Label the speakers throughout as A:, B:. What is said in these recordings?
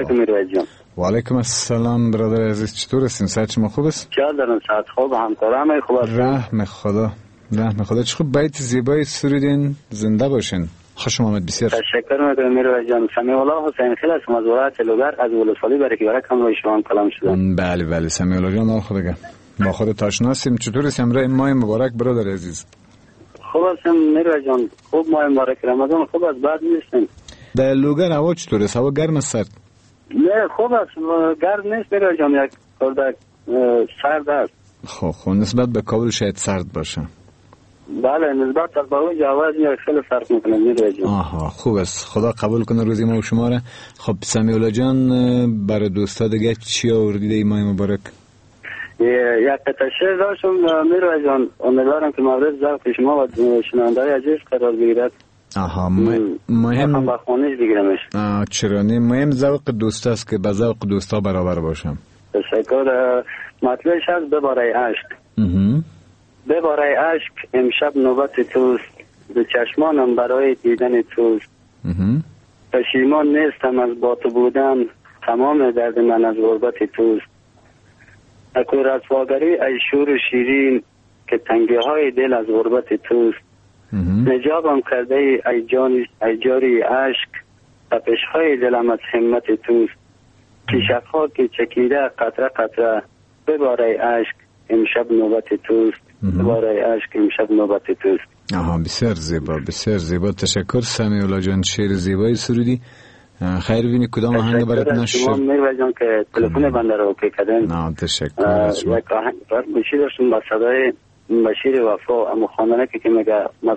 A: علیکم میرویس جان.
B: و علیکم السلام برادر عزیز، چطور هستین؟ صحت شما خوب است؟
A: چه دارن صحت خوب، همکارم خوب است.
B: رحم خدا چه خوب بیت زیبای سرودین، زنده باشین. خوش آمد. بسیار
A: تشکر میکنم میرویس جان. سمیع الله حسین خیل هستم از ولایت لوگر، از ولسوالی برای که برای کم شما کلام شدم.
B: بله سمیع الله جان، خدا با خودت آشنا هستیم. چطور است امروز ماه مبارک برادر عزیز؟
A: خوب هستم میرویس جان، خوب ماه مبارک رمضان خوب است، بد نیستیم.
B: در لوگر هوا چطور است؟ هوا گرم است سرد؟
A: نه خوب است، گرم نیست میرویس جان، یک خورده سرد است.
B: خب نسبت به کابل شاید سرد باشه.
A: بله نسبت به اون جواز خیلی فرق میکنه میرویس جان.
B: آها خوب است، خدا قبول کنه روزی ما و شما را. خب سمیع الله جان برای دوستا دیگه چی آوردی در ماه مبارک؟
A: یک قطعه شعر داشتم میرویس جان، امیدوارم که مورد ذوق شما و شنونده‌های عزیز قرار بگیرد.
B: آها مهم
A: با خونش بگیرمش.
B: چرا نه، مهم ذوق دوست است که به ذوق دوستا برابر باشم.
A: تشکر. مطلبش هست بباره عشق. بباره عشق امشب نوبت توست، به چشمانم برای دیدن توست. پشیمان نیستم از با تو بودن، تمام درد من از غربت توست. اکو رسواگری ای شور و شیرین، که تنگی های دل از غربت توست. نجابم کرده ای جاری عشق، تپش های دلم از همت توست. کشک ها که چکیده قطره قطره، بباره عشق امشب نوبت توست. بباره عشق امشب نوبت توست.
B: آها بسیار زیبا. تشکر سمیع الله جان، شعر زیبایی سرودی. خیر بینی کدام آهنگ برات نشر؟
A: شما میرویس جان که تلفن بنده رو اوکی کردین.
B: نه تشکر.
A: یک آهنگ گوشی داشتم با صدای بشیر وفا، اما خواندنه که میگه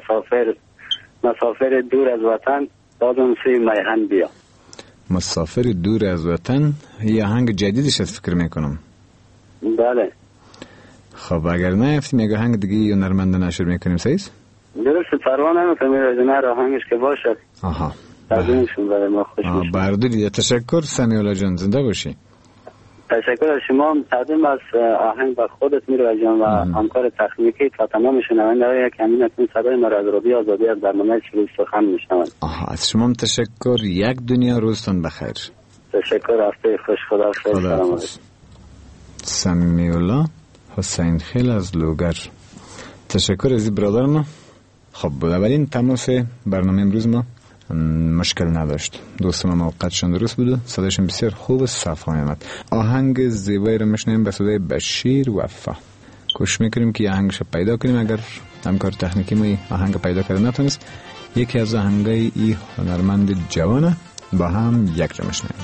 A: مسافر دور از وطن، دادم سوی میهن بیا.
B: مسافر دور از وطن یه آهنگ جدیدش است فکر میکنم.
A: بله.
B: خب اگر نه افتیم یک آهنگ دیگه یا نرمنده نشر میکنیم سیز؟
A: درست پروا نمیکنم میرویس جان، آهنگش که باشد.
B: آها
A: تقدیمشون برای ما خوش میشه.
B: برداری. تشکر سمیع الله جان، زنده باشی.
A: تشکر از شما. تقدیم از آهنگ به خودت میرویس جان و همکار تکنیکی تا تمام شنونده‌های که همین اکنون صدای ما را از رادیو آزادی از برنامه شروع سخن میشنوند.
B: از شما تشکر. یک دنیا روزتون بخیر.
A: تشکر. هفته خوش. خدا سلام.
B: سمیع الله حسین خیل از لوگر. تشکر از برادر ما. خب اولین تماس برنامه امروز ما مشکل نداشت. دوست ما موقعشون درست بود، صداشون بسیار خوب و صفایی آمد. آهنگ زیبایی رو میشنیم به صدای بشیر وفا. کوشش میکنیم که آهنگش پیدا کنیم. اگر همکار تکنیکی ما آهنگ پیدا کرده نتونست، یکی از آهنگای این هنرمند جوانه با هم یک جا میشنیم.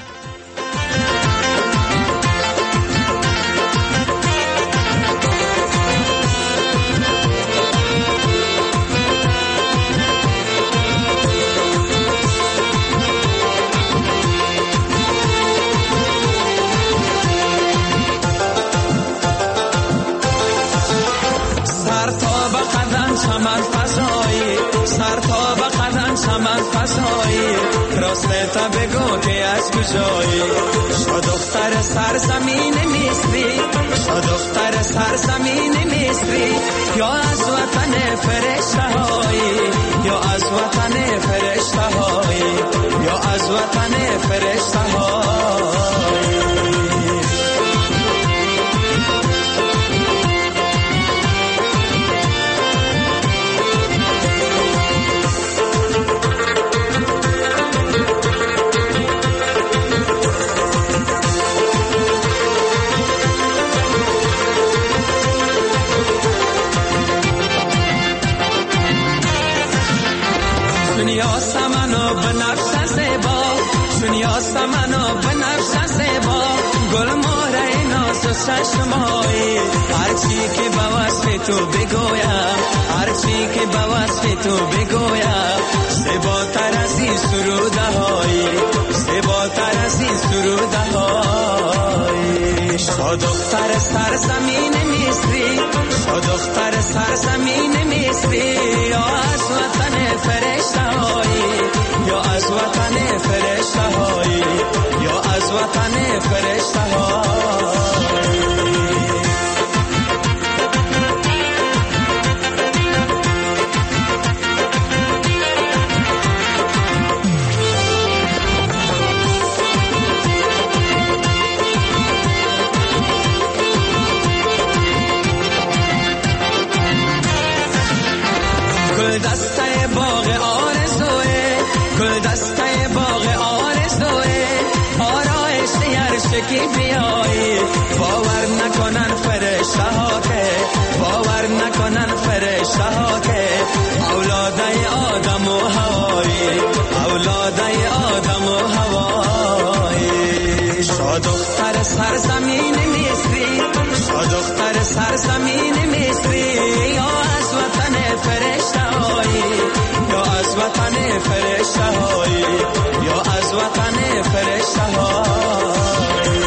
C: راسته بگو که از کجایی، شا دختر سرزمین مصری، شا دختر سرزمین مصری، یا از وطن فرشته هایی، یا از وطن فرشته هایی، یا از وطن فرشته هایی. چشمایی هرچی که با وصف تو بگویم، هرچی که با وصف تو بگویم، زیباتر از این سروده هایی، زیباتر از این سروده هایی. شا دختر سرزمین مصری، شا دختر سرزمین مصری، یا از وطن فرشته هایی، یا از وطن فرشته هایی، یا از وطن فرشته هایی. یکی بیایی باور نکنن فرشته ها که باور نکنن فرشته ها که اولادای آدم و هوایی اولادای آدم و هوایی شاد دختر سرزمین مصری شاد دختر سرزمین مصری یا از وطن فرشته هایی یا از وطن فرشته هایی یا از وطن فرشته هایی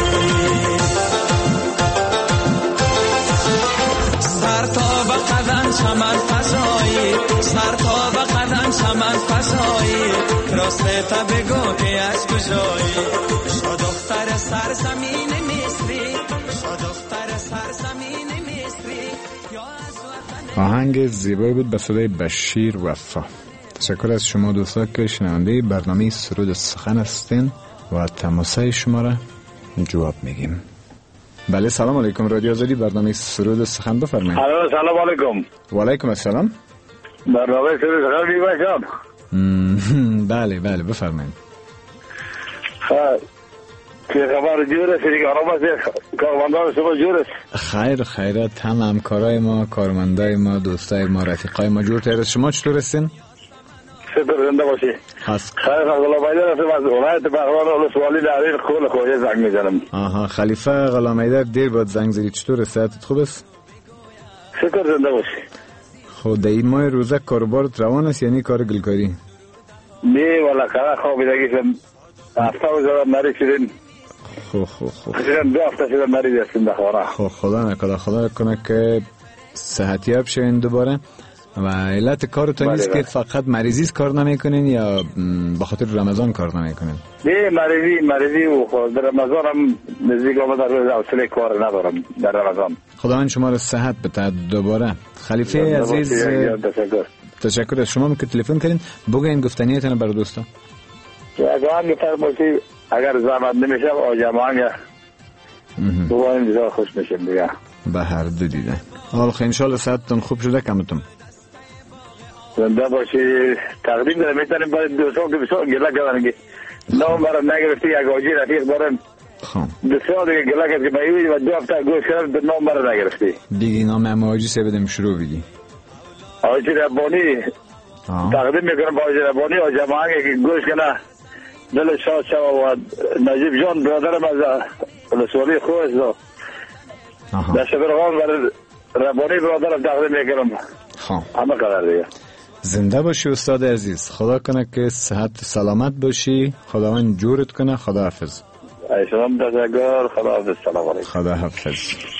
C: سر تا به قدم چمن فضایی سر تا به قدم چمن فضایی راسته تا بگو که از کجایی شاد دختر سرزمین مصری شاد دختر سرزمین مصری یا از وطن.
B: آهنگ زیبایی بود به صدای بشیر وفا. تشکر از شما دوستا که شنونده برنامه سرود سخن هستین و تماسای شما را جواب میگیم. بله سلام علیکم رادیو آزادی برنامه سرود سخن بفرمایید.
D: سلام علیکم.
B: و علیکم السلام.
D: برنامه سرود سخن میباشم.
B: بله بله بفرمایید.
D: که خبر جور است دیگه آرام کارمندان شما جور است.
B: خیر خیرات هم همکارای ما کارمندای ما دوستای ما رفیقای ما جور تر. شما چطور هستین؟
D: سپر زنده باشی. خیر غلامایدر هستم از ولایت بغلان ولسوالی دهریر کل خوجه زنگ میزنم.
B: آها خلیفه غلامایدر دیر بعد زنگ زدی چطور صحتت خوب است؟
D: سپر زنده باشی.
B: خود این ماه روزه کاروبارت روان است یعنی کار گلکاری؟
D: نه والا کار خوابیدگی شدم. هفته و زدم نری شدیم.
B: خب
D: شدم 2 هفته شدم نری هستیم بخواره.
B: خدا نکنه که صحتیاب شوین دوباره. و علت کارتون نیست که فقط مریضی کار نمیکنین یا به خاطر رمضان کار نمیکنین؟
D: نه مریضی و در رمضان هم نزدیک آمده روز حوصله کار ندارم در رمضان.
B: خداوند شما را صحت بده دوباره. خلیفه عزیز تشکر از شما که تلفن کردین. بگین گفتنیتون برای دوستا.
D: اگر فرمایید اگر زحمت نمیشه آجامانگه دوباره بسیار خوش میشیم دیگه.
B: به هر دو دیده. حالا خیلی انشالله صحتتون خوب شده کمتون.
D: زنده باشی. تقدیم دارم میتونیم باید دوستان که بسیار گله کردن نام برام نگرفتی یک آجی رفیق برام بسیار دیگه گله کرد که باید و 2 هفته گوش کردم به نام برام نگرفتی.
B: دیگه نام همه آجی سه بدیم شروع بگی.
D: آجی ربانی تقدیم میکنم با آجی ربانی آجامانگه که گوش کنه دل شاد شد و نجیب جان برادرم از ولسوالی خوب است در شبرغان برای ربانی برادرم تقدیم میکنم. همه قدر دیگه.
B: زنده باشی استاد عزیز. خدا کنه که صحت سلامت باشی. خداوند جورت کنه. خدا حافظ.
D: ایشان تشکر. خدا حافظ. سلام علیکم.
B: خدا حافظ.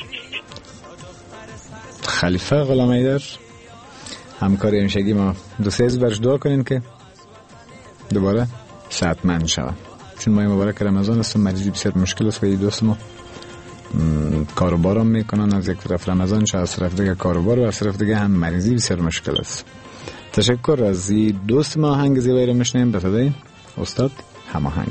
B: خلیفه غلامایدر همکار امشگی ما دوستی از برش دعا کنین که دوباره صحتمند شود چون ماه مبارک رمضان است. مریضی بسیار مشکل است و این دوست ما کاروبارم میکنن از یک طرف رمضان شد از طرف دیگه کاروبار و از طرف دیگه هم مریضی بسیار مشکل است. تشکر از این دوست ما. آهنگ زیبایی رو میشنیم به صدای استاد هماهنگ.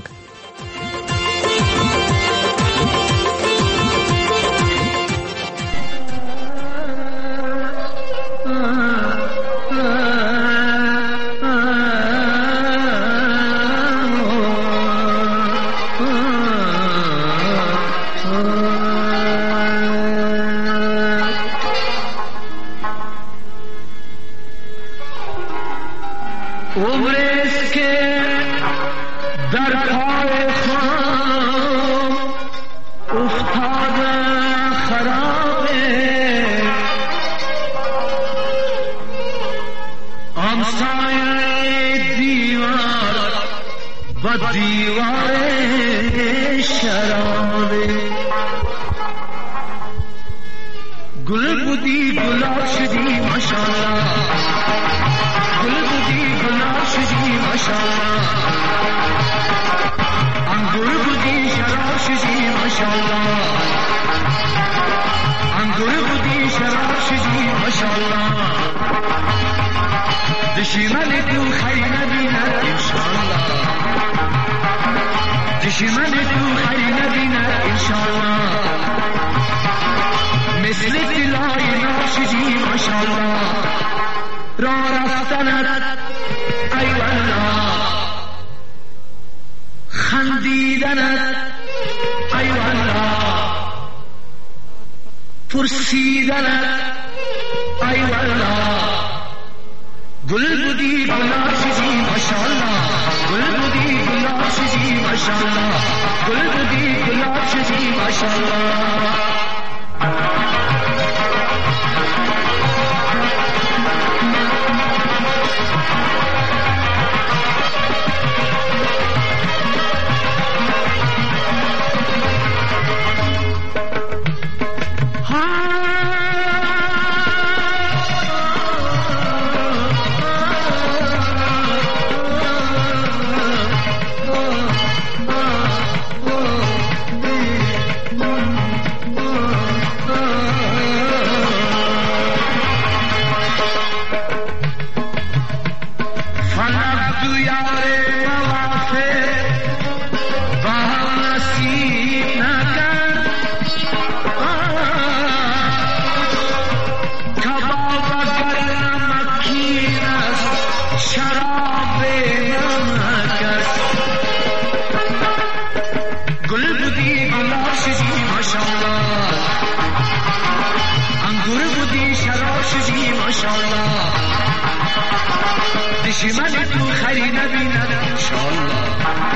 E: دشمن تو خیلی نبینه انشالله مثل دلای ناشدی ماشالله را رفتنت ای والله خندیدنت ای والله پرسیدنت ای والله گل بودی گلاب چیزی ماشاءالله گل بودی گلاب چیزی ماشاءالله گل بودی گلاب چیزی ماشاءالله دشمن تو خری نبیند انشالله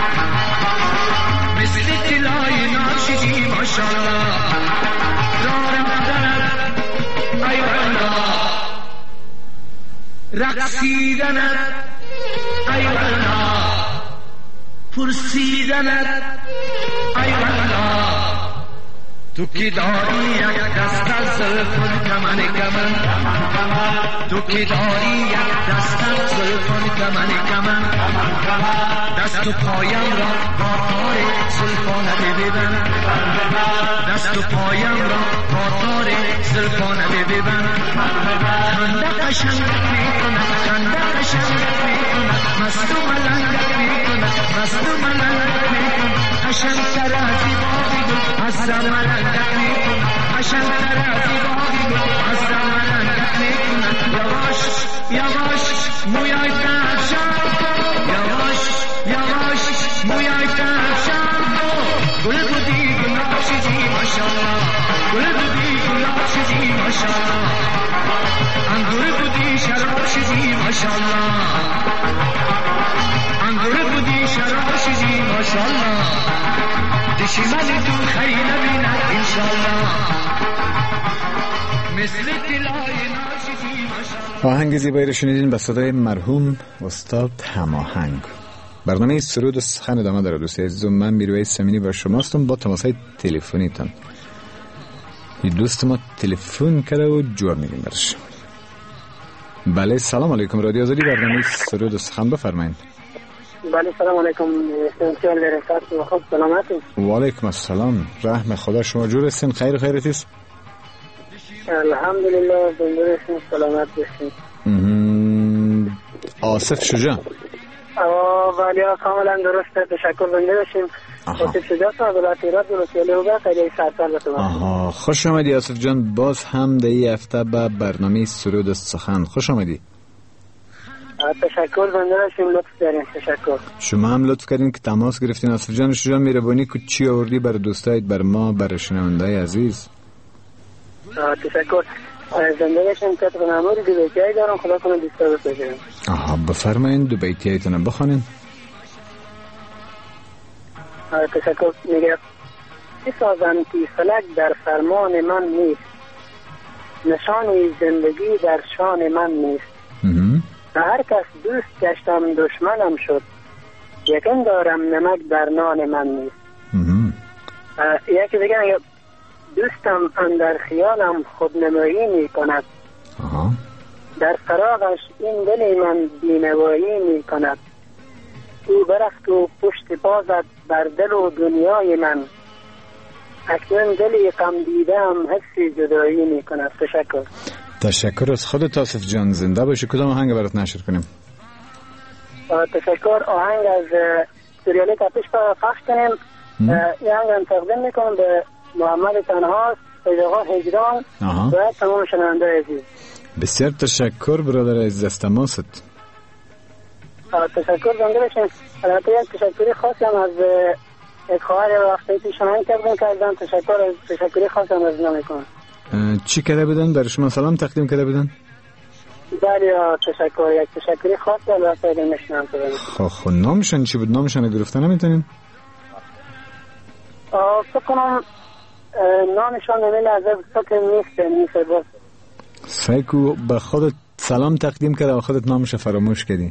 E: مثل طلای ناشدی ماشالله را رفتنت ای والله رقصیدنت ای والله پرسیدنت ای والله تو که داری یک دست از زلفان کمن کمن تو که داری یک دست از زلفان کمن کمن دست و پایم را با تار زلفانت ببن دست و پایم را با تار زلفانت ببن خنده قشنگت میکند خنده قشنگت میکند مست و ملنگت میکند مست و ملنگت میکند قشنگتر از باغی گل از ملنگت میکند قشنگتر از باغی گل از ملنگت میکند یواش یواش مویای ترشم یواش یواش مویای ترشم گل بودی گلاب چیزی ماشاءالله گل بودی گلاب چیزی ماشاءالله انگور بودی شراب چیزی ماشاءالله انگور بودی شراب چیزی ماشاءالله دشمن تو خری نبیند انشالله مثل طلای ناشدی ماشاءالله.
B: آهنگ زیبایی رو شنیدین به صدای مرحوم استاد هماهنگ. برنامه سرود و سخن ادامه داره دوستان عزیزم. من میرویس سمینی با شماستم با تماس‌های تلفنیتان. این دوست ما تلفن کرده و جواب میدیم برش. بله سلام علیکم رادیو آزادی برنامه سرود و سخن بفرمایید.
F: بله سلام علیکم استنسیال درستات و خوب سلامتی.
B: و علیکم السلام رحم خدا شما جور هستین خیر خیرتیست؟
F: الحمدلله زنده هستیم سلامت هستیم.
B: آصف شجاع
F: بله کاملا درسته تشکر زنده باشیم. آصف شجاع تا ولایت ایران ولسوالی و خیلی سرسر بتونم.
B: خوش آمدی آصف جان باز هم در این هفته به برنامه سرود و سخن خوش آمدی.
F: تشکر زنده باشیم لطف دارین تشکر.
B: شما هم لطف کردین که تماس گرفتین آصف جان شجاع مهربانی که چی آوردی بر دوستایت بر ما بر شنونده‌های عزیز.
F: تشکر زنده باشیم که تو نمور دو بیتیایی دارم خدا کنه دوستا بسازیم.
B: بفرمایین دو بیتیایتون بخونین.
F: تشکر میگه بسازم که فلک در فرمان من نیست نشانی زندگی در شان من نیست به هر کس دوست گشتم دشمنم شد یکن دارم نمک در نان من نیست. یکی دیگه دوستم اندر خیالم خودنمایی می کند در فراغش این دل من بینوایی می کند او برفت و پشت پازد بر دل و دنیای من اکنون دلی غم دیدم حسی جدایی می کند. تشکر.
B: تشکر از خودت آصف جان زنده باشی. کدام آهنگ برات نشر کنیم؟
F: تشکر آهنگ از سریالی تپش پخش کنیم. این آهنگ تقدیم میکنم به محمد تنهاست پیداغا هجران و تمام شنونده عزیز.
B: بسیار تشکر برادر عزیز از تماست.
F: تشکر زنده باشین. البته یک تشکری خاصی هم از خواهر وقتی پیش من تقدیم کردم. تشکری خاصی هم از اینا میکنم.
B: چی کرده بودن؟ برای شما سلام تقدیم کرده بودن؟
F: بله تشکر. یک تشکری خاص البته نمیشنم تو.
B: خب نامشون چی بود؟ نامشون گرفته نمیتونین؟
F: فکر کنم نامشون نمیلازم فکر نیست بس.
B: سایکو به خودت سلام تقدیم کرده و خودت نامش فراموش کردی.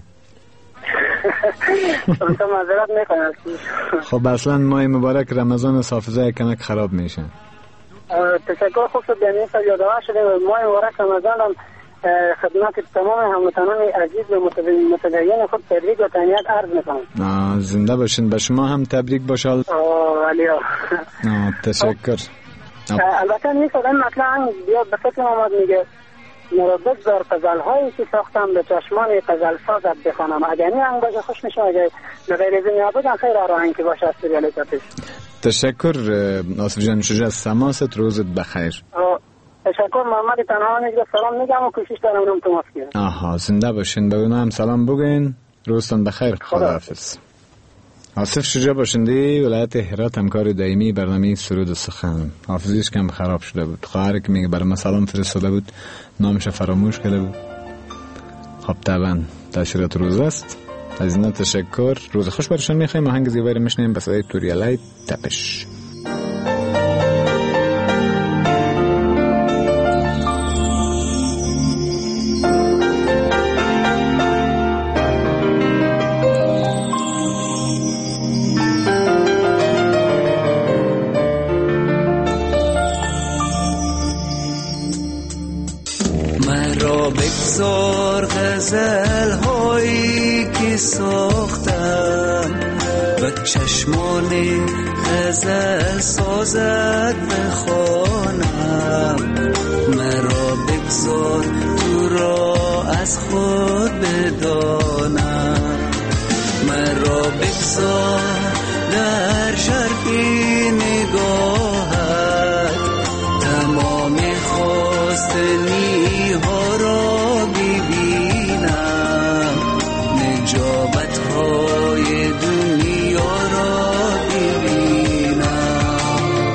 F: تو معذرت میکنم.
B: خب اصلا ماه مبارک رمضان حافظه کمک خراب میشه.
F: تشکر. خوب شد یعنی یادآور شده ماه مبارک رمضان هم خدمت تمام هموطنان عزیز و متدین خود تبریک و تهنیت عرض میکنم.
B: زنده باشین. به شما هم تبریک باشه.
F: علیا.
B: تشکر.
F: البته می‌خوام مثلا بیا به فکر آمد میگه مرا بگذار غزل‌هایی که ساختم به چشمان غزل سازت بخوانم. اگر نه انگاز خوش میشه اگر به غیر از این بودن خیر آراهنگ که باشه است ریالیتش.
B: تشکر آصف جان. شجاع سماست. روزت بخیر.
F: تشکر. محمد تنها نگه سلام میگم و کوشش دارم اونم تو ماسکه. زنده باشین. به اونم سلام بگین. روزتون بخیر. خداحافظ. آصف شجاع باشندی ولایت هرات همکار دائمی برنامه سرود و سخن. حافظیش کم خراب شده بود. خواهر که میگه برای من سلام فرستاده بود نامش فراموش کرده بود. خب طبعا تشریات روز است. از این تشکر. روز خوش برشان میخوایم. آهنگ زیبایی رو میشنیم به صدای توریالای تپش.
C: غزل هایی که ساختم و چشمان غزل سازد بخوانم. مرا بگذار تو را از خود بدانم. مرا بگذار در ژرف نگاهت تمام خواستنی ها را های دنیا را ببینم.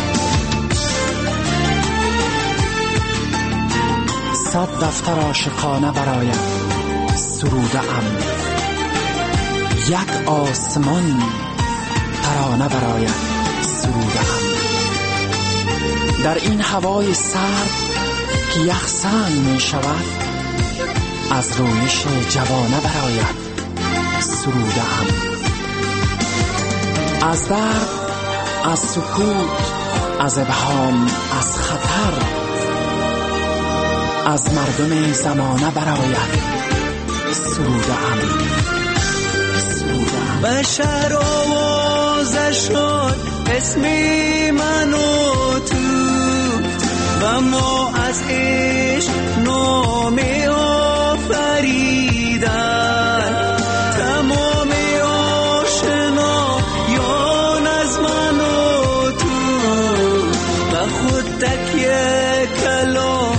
G: صد دفتر عاشقانه برایم سروده‌ام، یک آسمان ترانه برایم سروده‌ام. در این هوای سرد که یخزن می شود از رویش جوانه برایم سروده‌ام. از درد، از سکوت، از ابهام، از خطر، از مردم زمانه برایت سروده‌ام.
C: به شهر آوازه شد اسم من و تو و ما از عشق نام آفریدن. تمام آشنایان از من و تو و خود تکیه کلام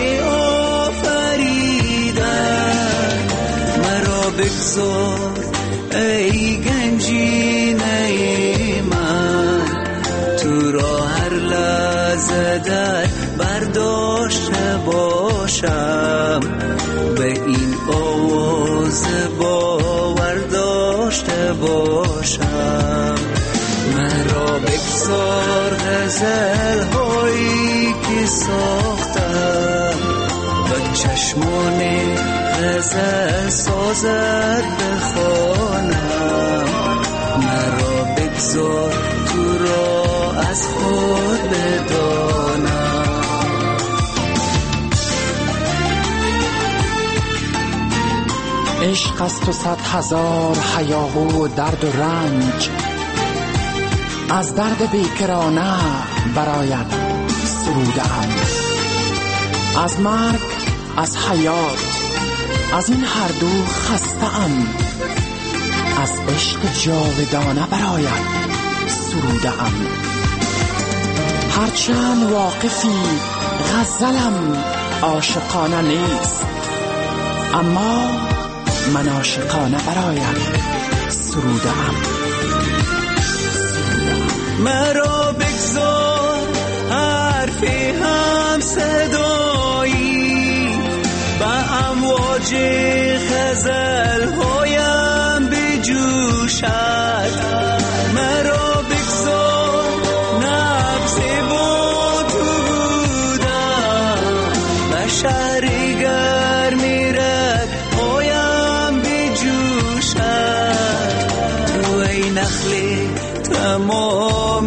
C: آفریدن. مرا بگذار ای گنجینه من تو را هر لحظه در برداشته باشم. به این آواز باور داشته باشم. مرا بگذار غزل هایی که ساختم و چشمان غزل سازد بخوانم. مرا بگذار تو را از خود بدانم.
G: عشق است و 100,000 هیاهو و درد و رنج. از درد بیکرانه برایت سروده‌ام. از مرگ، از حیات، از این هر دو خسته‌ام. از عشق جاودانه برایت سروده‌ام. هرچند واقفی غزلم عاشقانه نیست، اما من عاشقانه برایت سروده‌ام.
C: مرا بگذار حرفی هم موج غزل هایم بجوشد مرا بگذار نفس با تو بودم و شهر گرمی رگ هایم بجوشد تو ای نخل تمام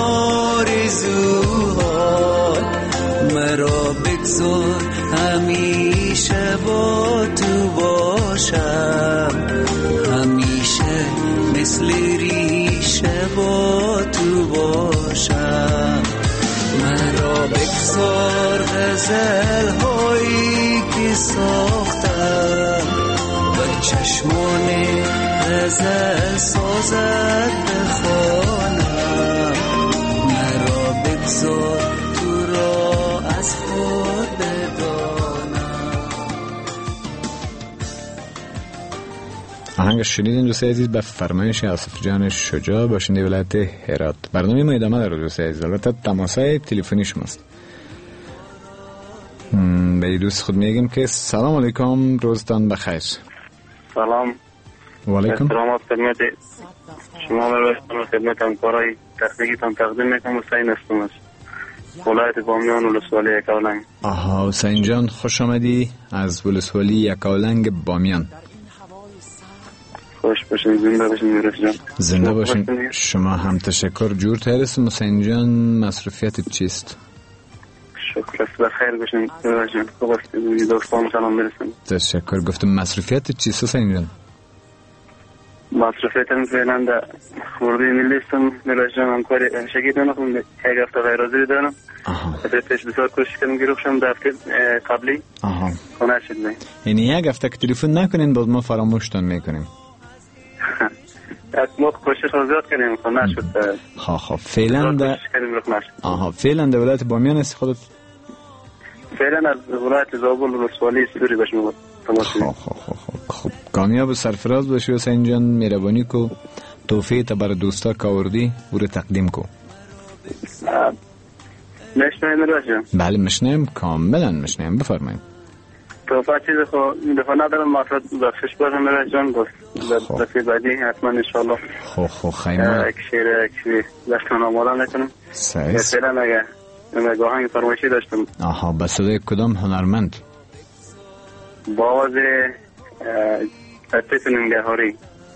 C: آرزوها مرا بگذار همیشه با تو باشم همیشه مثل ریشه با تو باشم مرا بگذار غزل هایی که ساختم و چشمان غزل سازد بخوانم مرا بگذار تو را از خود
B: آهنگ شنیدین دوستای عزیز به فرمایش آصف جان شجاع باشنده ولایت هرات. برنامه ما ادامه داره دوستای عزیز. البته تماسای تلفنی شماست. به دوست خود میگیم که سلام علیکم روزتان بخیر.
H: سلام
B: و علیکم.
H: احترامات خدمت شما و خدمت همکارای تکنیکیتان تقدیم میکنم. حسین هستم از ولایت بامیان ولسوالی یکاولنگ.
B: آها حسین جان خوش آمدی از ولسوالی یکاولنگ بامیان.
H: خوش باشین زنده باشین میرس جان.
B: زنده باشین شما هم تشکر. جور تیرست حسین جان مصروفیت چیست؟
H: شکر است بخیر باشین میرس جان. خوب است دوستان سلام برسن.
B: تشکر. گفتم مصروفیت چیست حسین جان؟
H: مصروفیتم فعلا در خورده ملی استم میرس جان. همکاری شگید دارم یک هفته غیر حاضری دارم. پیش بسیار کوشش کردم گروخشم در هفته قبلی خونه شد نه.
B: یعنی یک هفته که تلفن نکنین باز ما فراموشتون میکنیم.
H: ما کوشش رو زیاد کردیم خونه نشد.
B: فعلا در فعلا در ولایت بامیان است خودت؟
H: فعلا از ولایت زابل ولسوالی سوری باشم.
B: خب کامیاب و سرفراز باشی حسین جان. مهربانی کو توفیق تا برای دوستا کاوردی او رو تقدیم کو.
H: مشنویم میرس جان؟
B: بله مشنویم کاملا مشنویم بفرمایید.
H: توفیق چیز خود دفعه ندارم مطلب بخشش باشم میرس جان. بس دفعه بعدی حتما انشاءالله
B: خیمه
H: یک شیر دستان آماده نکنم. فعلا اگه گاهنگ فرمایشی داشتم.
B: به صدای کدام هنرمند؟
H: باز ارتیس ننگهاری.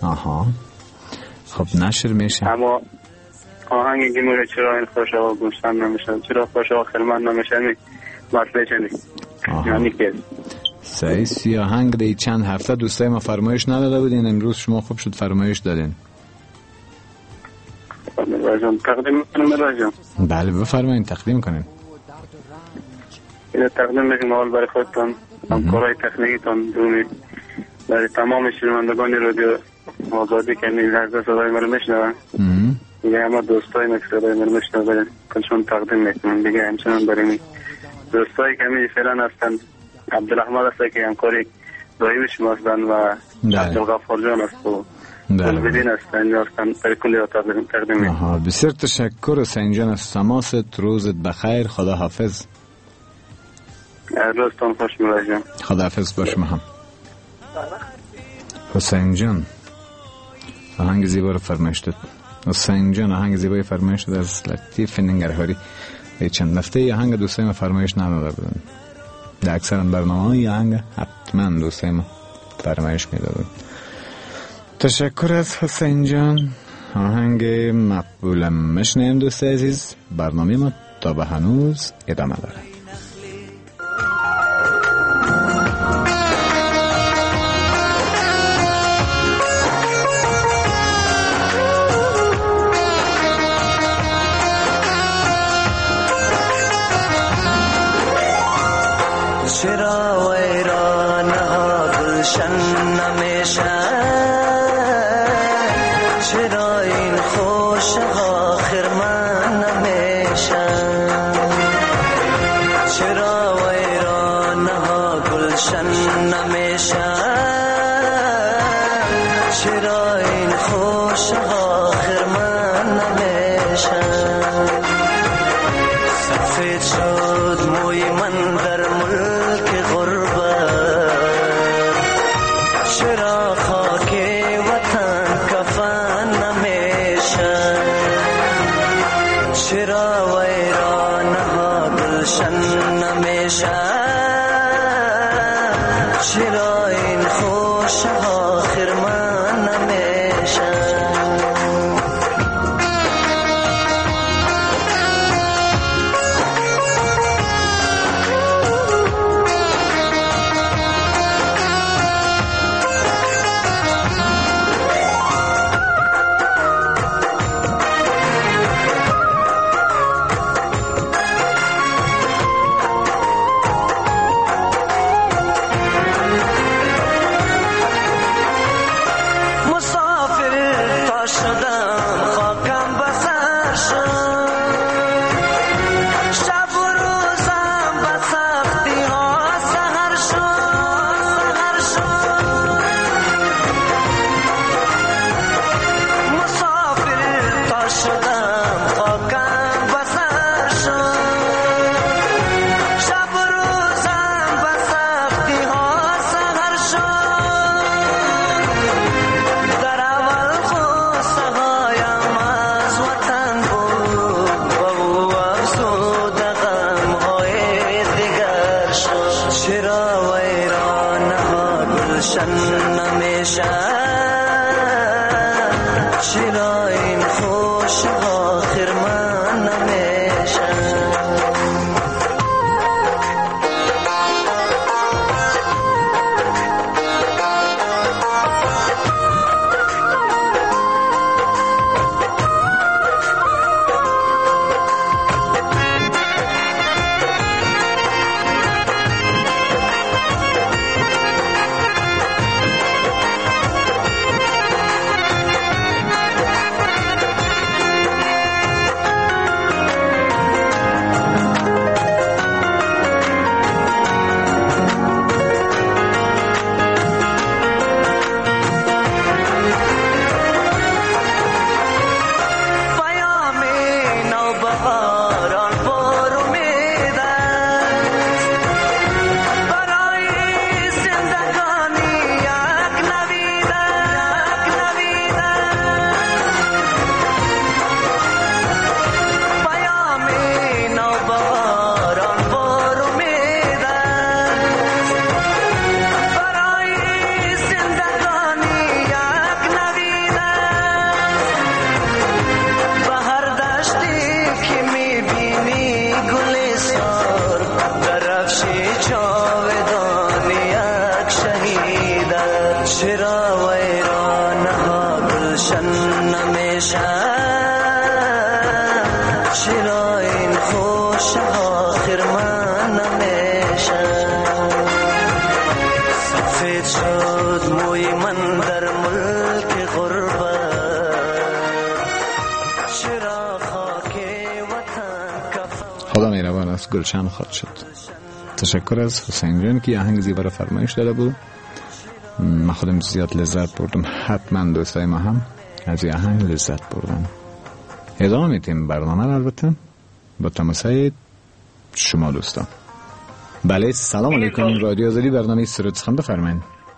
B: خب نشر میشه.
H: اما آهنگی که میگه چرا این خوش آقا گوشتن نمیشن چرا خوش آقا خلمن نمیشن مطلع چنی یعنی که
B: سعی آهنگ دی چند هفته دوستای ما فرمایش نداده بودین امروز شما خوب شد فرمایش دادین.
H: تقدیم میکنم راجم.
B: بله بفرمایید تقدیم کنین.
H: اینو تقدیم میکنم اول برای خودتان همکارای تکنیکیتان دونید برای تمام شنوندگان رادیو آزادی که این لحظه صدای ما رو میشنون دیگه همه دوستای ما که صدای ما رو میشنون کنشون تقدیم میکنم دیگه همچنان برای دوستایی که همیشه فعلا هستن عبدالرحمن هسته که همکاری دایمی شما هستن و عبدالغفار جان هست و البدین هستن برای کلی تقدیم میکنم.
B: بسیار تشکر حسین جان از تماست. روزت بخیر. خدا حافظ.
H: روزتان خوش میرس جان.
B: خدا حافظ باش هم. حسین جان آهنگ زیبا رو فرمایش داد. حسین جان آهنگ زیبایی فرمایش داد از لطیف ننگرهاری. چند هفته آهنگ دوستای ما فرمایش نداده بودن. در اکثر برنامه‌های آهنگ حتما دوستای ما فرمایش میدادن. تشکر از حسین جان. آهنگ مقبولم مشنیم دوستای عزیز. برنامه ما تا به هنوز ادامه داره.
C: چرا ویرانه ها گلشن نمیشن چرا این خوشه ها خرمن نمیشن چرا ویرانه ها گلشن نمیشن، چرا این خوشه ها خرمن نمیشن.
B: خدا مهربان است. گلشن خواهد شد. تشکر از حسین جان که آهنگ زیبا را فرمایش داده بود. من خودم زیاد لذت بردم، حتما دوستای ما هم از این آهنگ لذت بردن. ادامه میتیم برنامه را البته با تماسای شما دوستان. بله سلام علیکم، رادیو آزادی برنامه سرود سخن بفرمایید.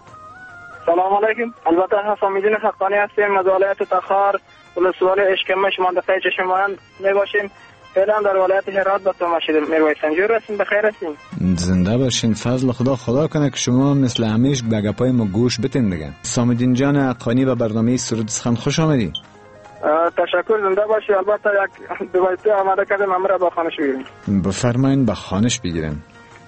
I: سلام علیکم. البته حسامیدین حقانی هستیم از ولایت تخار، ولسوالی اشکمه شما دفعه چشموان میباشیم. فعلا در ولایت هرات با تو ماشید میرویس سنجور هستیم. بخیر هستیم،
B: زنده باشین. فضل خدا کنه که شما مثل همیشه به گپای ما گوش بتین دیگه. حسامیدین جان حقانی و برنامه سرود سخن خوش آمدی.
I: تشکر، زنده باشی. البته یک دوایتی آماده کردیم امر با خانش بگیریم.
B: بفرمایید با خانش بگیریم.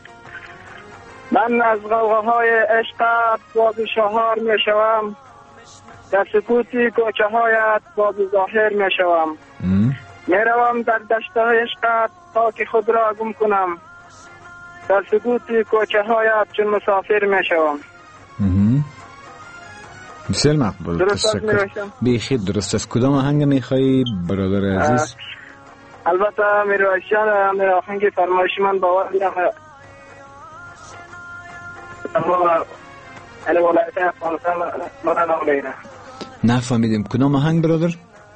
I: من از غوغاهای عشقت باز شهار می شوم، در سکوتی کوچه هایت باز ظاهر می شوم. می روم در دشت عشقت تا که خود را گم کنم، در سکوتی کوچه هایت چون مسافر می شوم.
B: بسیار مقبول، تشکر. بیخی درست است. کدام آهنگ میخوایی برادر عزیز؟
I: البته میرویشان آهنگ فرمایش من باور دیدم
B: نفهمیدیم کدام آهنگ برادر؟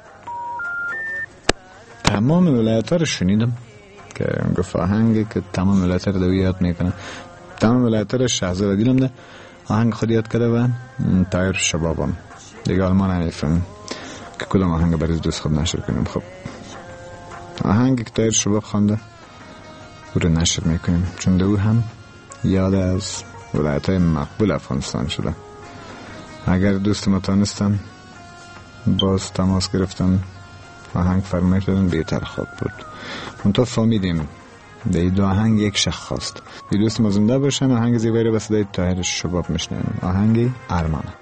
B: تمام ولایت ها رو شنیدم که گفت آهنگی که تمام ولایت ها رو یاد میکنه. تمام ولایت ها رو شهزاد دیلم ده آهنگ خود یاد کرده و تایر شبابم دیگه. آلمان نمیفهمیم که کدام آهنگ برای دوست خود نشر کنیم. خب آهنگ که تایر شباب خوانده او رو نشر میکنیم، چون دو هم یاد از ولایت‌های مقبول افغانستان شده. اگر دوست ما تانستن باز تماس گرفتن آهنگ فرمایش دادن بهتر خوب بود. منطقه فهمیدیم در دو آهنگ یک شخص خواست. بی دوست ما زنده باشن. آهنگ زیبایی رو به صدای طاهر شباب میشنیم. آهنگ ارمانه.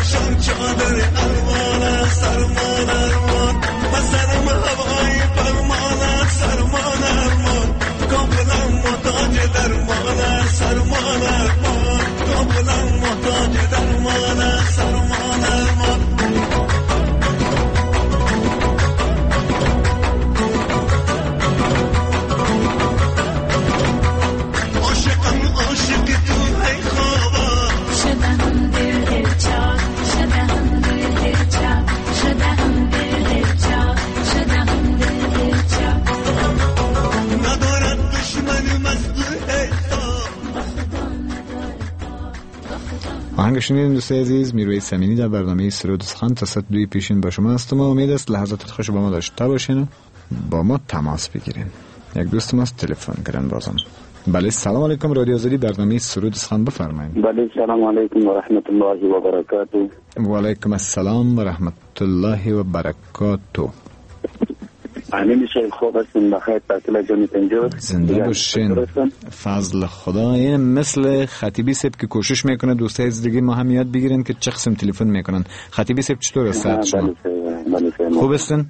C: درخشان چادر ارمان سرمان ارمان مثلا هوای فرمان سرمان ارمان کاملا محتاج درمان سرمان ارمان کاملا محتاج درمان سرمان ارمان
B: آهنگ شنیدیم دوستای عزیز. میروی سمینی در برنامه سرود سخن تا ساعت 2 پیشین با شما هستم و امید است لحظات خوش با ما داشته باشین و با ما تماس بگیرین. یک دوست ما تلفن کردن بازم. بله سلام علیکم رادیو آزادی برنامه سرود سخن بفرمایید.
A: بله سلام علیکم و رحمت الله و برکاته.
B: و علیکم السلام و رحمت الله و برکاته.
A: امین شیخ خوب هستم بخیر تحصیل جانی پنجور
B: زنده باشین. فضل خدا. این مثل خطیبی سب که کوشش میکنه دوستای از دیگه ما هم یاد بگیرن که چه قسم تلفن میکنن. خطیبی سب چطور است شما؟ خوب هستن؟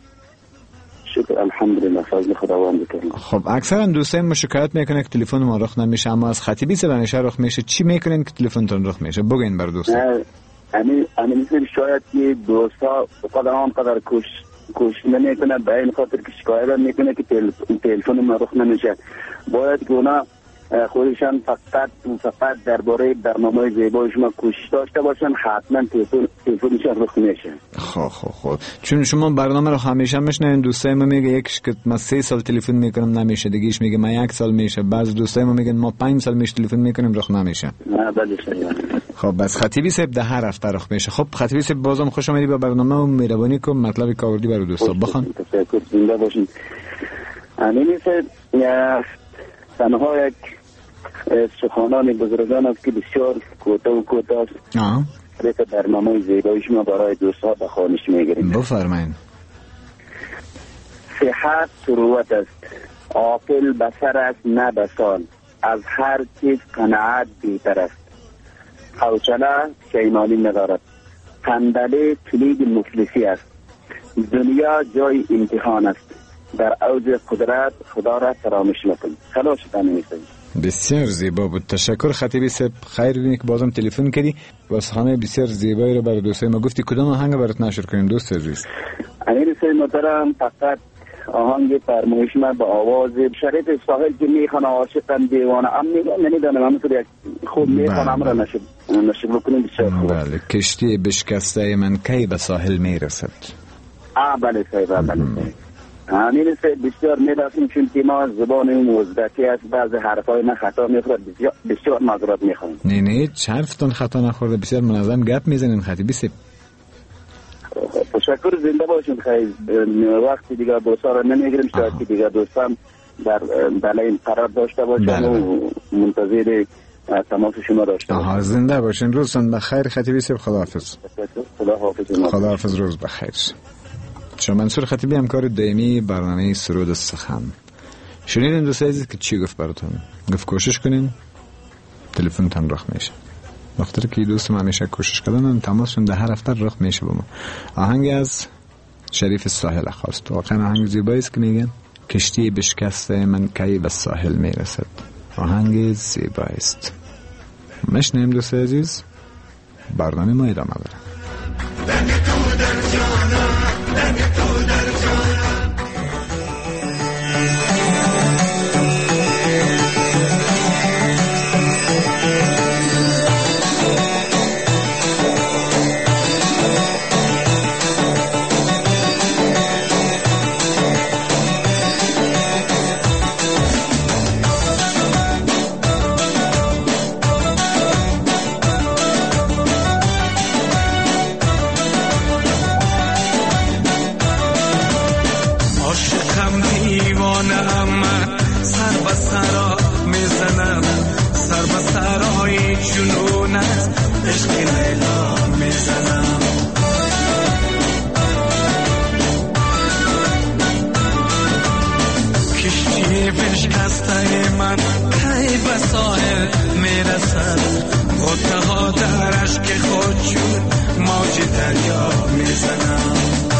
A: شکر الحمدلله فضل خداوند بکنم.
B: خب اکثرا دوستای ما شکایت میکنه که تلفن ما رخ نمیشه اما از خطیبی سب همیشه رخ میشه. چی میکنین که تلفنتون رخ میشه؟ بگین بر دوستا.
A: امین شاید که دوستا قدر کوشش نمیکنه به این خاطر که شکایت میکنه که تلفن ما رخ نمیشه. باید که اونا خودشان فقط درباره برنامه زیبای شما کوشش داشته باشن حتما تلفنشان رخ میشه.
B: خب چون شما برنامه رو همیشه میشنوین. دوستای ما میگه یکیش که من 3 سال تلفن میکنم نمیشه، دیگهش میگه من 1 سال میشه، بعض دوستای ما میگن ما 5 سال میشه تلفن میکنیم رخ نمیشه.
A: بله
B: خب بس خطیبی صاحب ده هر هفته رخ میشه. خب خطیبی صاحب بازم خوش آمدید به برنامه و مهربانی کن مطلبی که آوردی برای دوستا بخوان.
A: تشکر زنده باشین. امین صاحب تنها یک سخنان بزرگان است که بسیار کوتاه است. برنامه زیبای شما برای دوستا به خوانش میگیریم.
B: بفرمایید.
A: صحت ثروت است، عاقل بسر است نه بسان، از هر چیز قناعت بیتر است، حوصله شیمانی ندارد، تنبلی کلید مفلسی است، دنیا جای امتحان است، در اوج قدرت خدا را فراموش مکن. خلاص تنمیسید.
B: بسیار زیبا بود. تشکر خطیبی صاحب. خیر بینی که بازم تلفن کردی و سخنه بسیار زیبایی رو برای دوستای ما گفتی. کدام آهنگ برات نشر کنیم دوست عزیز؟
A: امیر صاحب محترم فقط آهنگ فرمایش من با آواز شریف ساحل که میخوانه عاشقم دیوانه ام نمیدانم همونطور یک خوب میخوانم را نشر بکنیم بسیار خوب.
B: بله کشتی بشکسته من کی به ساحل میرسد.
A: بله صاحب بله. امین صاحب بسیار میداشتیم چون که ما زبان ازبکی است بعض حرفای من خطا میخورد بسیار معذرت میخوام.
B: نه حرفتون خطا نخورده. بسیار منظم گپ میزنین خطیبی صاحب.
A: تشکر زنده باشین. خیلی وقتی دیگه دوستا رو نمیگیریم شاید که دیگه دوستان در بلین قرار داشته باشن و منتظر تماس شما داشته باشن.
B: زنده باشین. روزتون بخیر خطیبی صاحب. خداحافظ. خداحافظ. روز بخیر. شما منصور خطیبی همکار دائمی برنامه سرود سخن. شنیدین دوستای عزیز که چی گفت براتون؟ گفت کوشش کنین تلفنتون رخ میشه. وقتی که دوست ما همیشه کوشش کردن تماسشون ده هر هفته رخ میشه با ما. آهنگ از شریف ساحل خواست. واقعا آهنگ زیبایی است که میگن کشتی بشکسته من کی به ساحل میرسد. آهنگ زیبایی است. مشنیم دوستای عزیز. برنامه ما ادامه داره.
C: میزنم.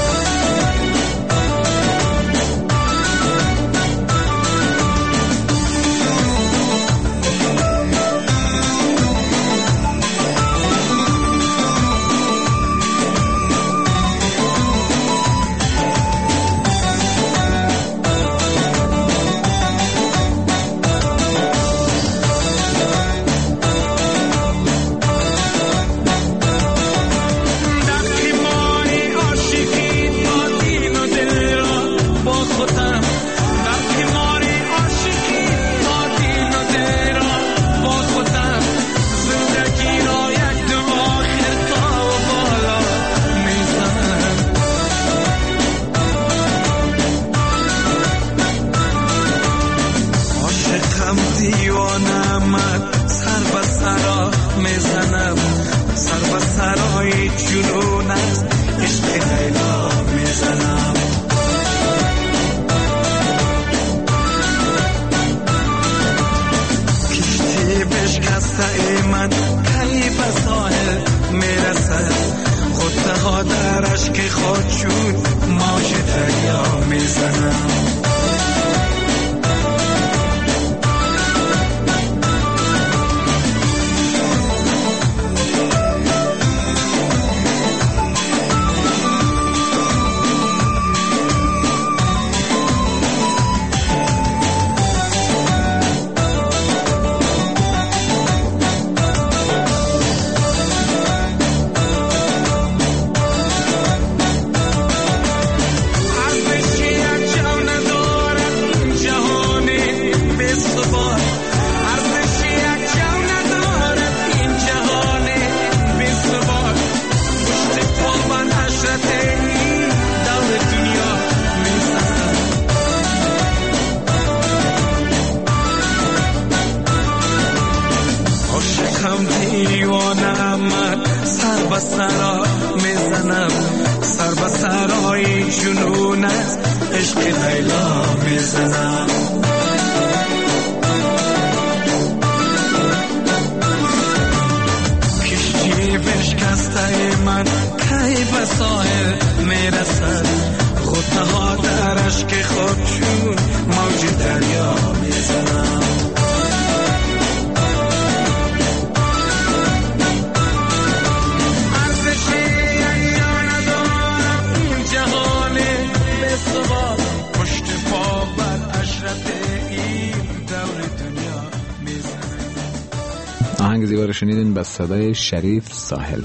B: آهنگ زیبا رو شنیدین با صدای شریف ساحل.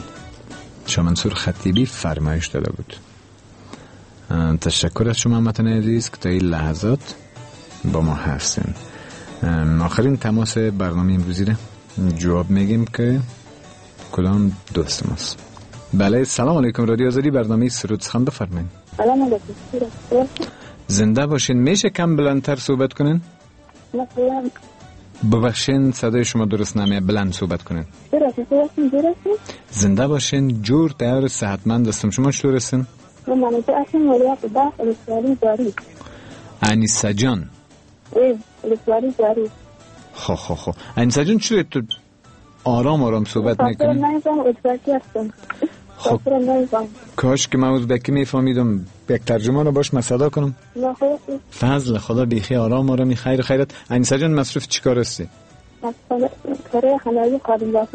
B: شما منصور خطیبی فرمایش داده بود. تشکر از شما هموطن عزیز که تا این لحظات با ما هستین. آخرین تماس برنامه امروزی رو جواب میگیم که کدام دوست ماست. بله، سلام علیکم. رادیو آزادی، برنامه سرود سخن، بفرمایید.
J: سلام علیکم.
B: زنده باشین. میشه کم بلندتر صحبت کنین؟
J: مثلا
B: ببخشین صدای شما درست نمیاد، بلند صحبت کنین.
J: درست.
B: زنده باشین. جور تیار صحتمند هستم. شما چطور هستین؟
J: من اصلا مولیات ده الاسواری داری.
B: انیسه جان.
J: الاسواری داری.
B: خب انیسه جان چطور تو آرام صحبت میکنین؟
J: نمیدونم ازبکی هستم.
B: خب کاش که من ازبکی میفهمیدم، یک ترجمان رو باش صدا کنم. فضل خدا بیخی آرامی خیرت. انیسه جان مصروف چیکار هستی؟
J: کاره خلایی قالین بافی.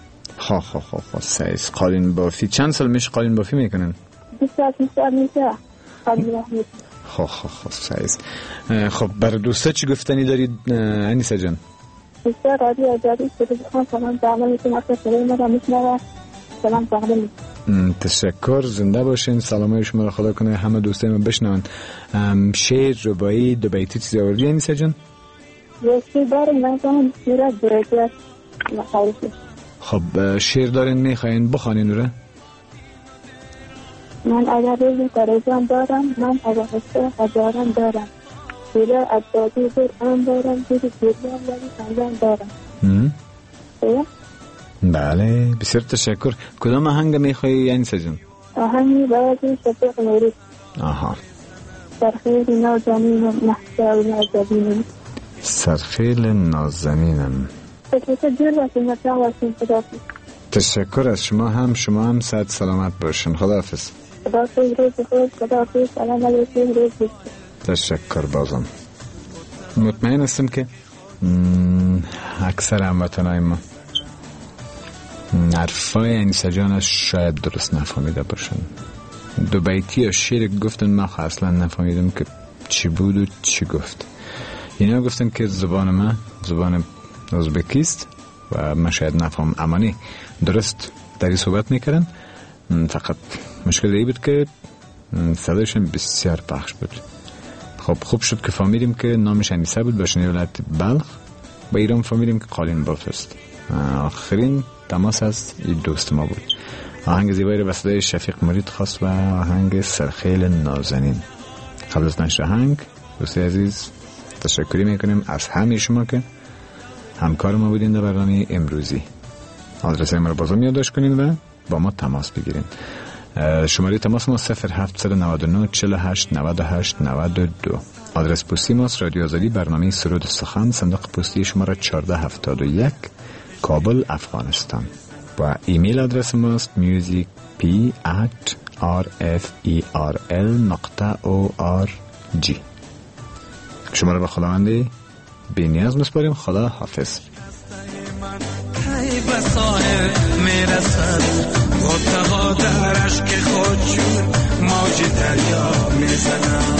B: خب سعیز قالین بافی. چند سال میشه قالین بافی میکنن؟
J: 20 سال میشه قالین بافی.
B: خب سعیز. خب برای دوستا چی گفتنی دارید انیسه جان؟
J: دوستا رادیو آزادی سلام دعوت میکنم اصلا سلام ما میشنوه. سلام تقدیم.
B: تشکر. زنده باشین. سلامای شما رو خدا کنه همه دوستای ما بشنون. شعر، ربایی، دو بیتی چیزی آوردی انیسه جان؟
J: راستی داریم. من کنم شعر درجه مخالفه.
B: خب شعر دارین میخواین بخوانین رو؟
J: من اگر روزی درجه دارم، من اگر حسه هزارم دارم، دیره عدادی بود ام دارم، دیره دیریم ولی سنجم دارم.
B: بله بسیار تشکر. کدام آهنگ میخوایی انیسه جان؟
J: آهنگی بازی شفیق نوری. سرخیل نازنینم محشا و نازنینم.
B: سرخیل نازنینم.
J: تشکر از شما.
B: هم شما هم صحت سلامت باشین. خداحافظ.
J: خداحافظ، روز خوش. خداحافظ، سلام علیکم، روز خوش.
B: تشکر. بازم مطمئن هستم که اکثر هموطنای ما حرفای انیسه جان شاید درست نفهمیده باشن. دو بیتی یا شعر گفتن، ما اصلا نفهمیدم که چی بود و چی گفت. اینا گفتن که زبان ما زبان ازبکیست و من شاید نفهم، امانی درست داری صحبت میکردن، فقط مشکل ای بود که صدایشون بسیار پخش بود. خب خوب شد که فهمیدیم که نامش انیسه بود، باشن ولایت بلخ. با ایران فهمیدیم که قالین باف است. آخرین تماس از این دوست ما بود. آهنگ زیبایی رو به صدای شفیق مرید خواست و آهنگ سرخیل نازنین. قبل از نشر آهنگ دوستی عزیز تشکری میکنیم از همه شما که همکار ما بودین در برنامه امروزی. آدرس ما رو بازم یادداشت کنین و با ما تماس بگیرین. شماره تماس ما 0799 48 98 92. آدرس پستی ماست رادیو آزادی، برنامه سرود سخن، صندوق پستی شماره 1471 کابل، افغانستان. و ایمیل آدرس ماست musicp@rferl.org. شما را به خداوند بی نیاز مسپاریم. خدا حافظ.
C: به ساحل میرسد با تقادرش که خودشون موج دریا میزنم.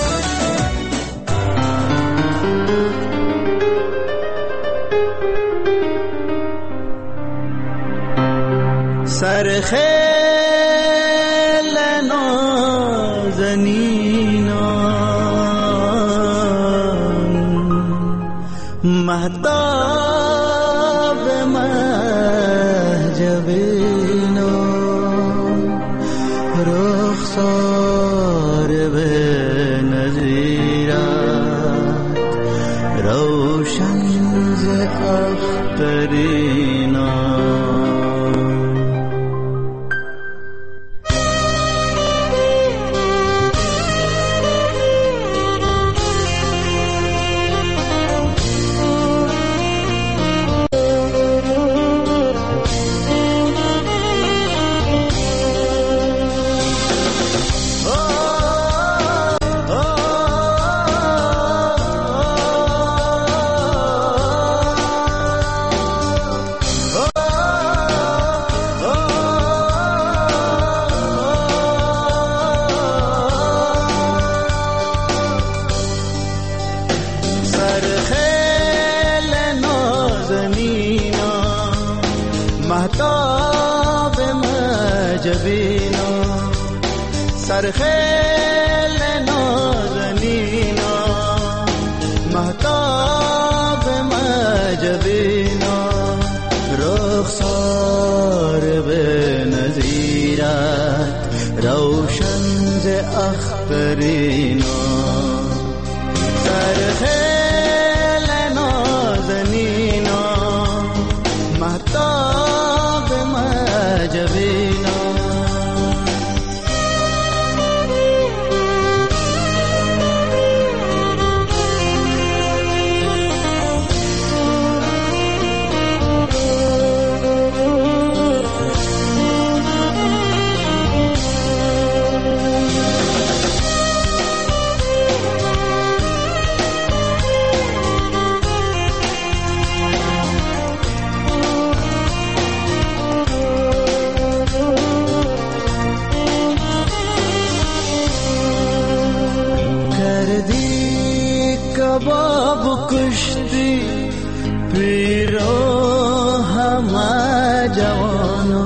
C: سرخیل نازنینان مهتاب مهجبینان رخسار به نظیرت روشن ز اخترینان. مهتاب مهجبینا سرخیل نازنینا مهتاب مهجبینا رخسار به نظیرت روشن ز اخترینا سرخیل نازنینا مهتاب مهجبینا کباب کشتی پیرو همه جوانا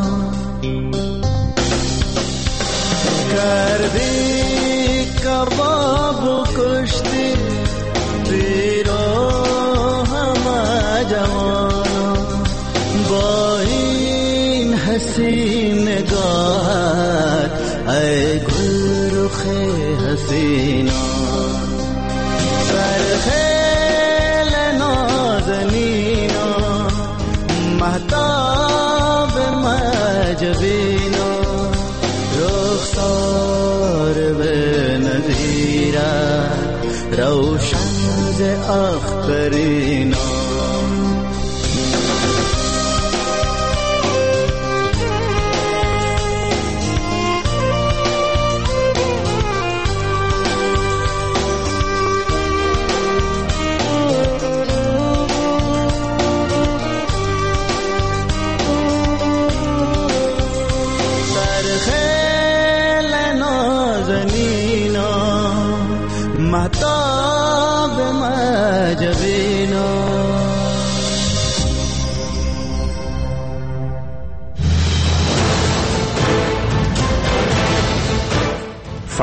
C: کردی کباب کشتی پیرو همه جوانا با این حسین نگاهت ای گل رخ حسینا سرخیل نازنینا مهتاب مهجبینا رخسار به نظیرت روشن ز اخترینا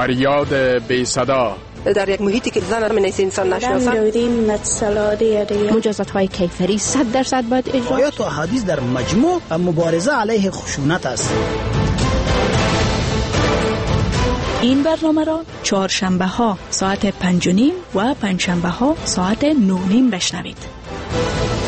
K: فریاد بی صدا
L: در یک محیطی که زن من انسان نشناسد،
M: مجازات های کیفری 100% باید اجرا.
N: آیات و احادیث در مجموع مبارزه علیه خشونت است.
O: این برنامه را چهارشنبه ها ساعت 5:30 و پنجشنبه ها ساعت 9:30 بشنوید.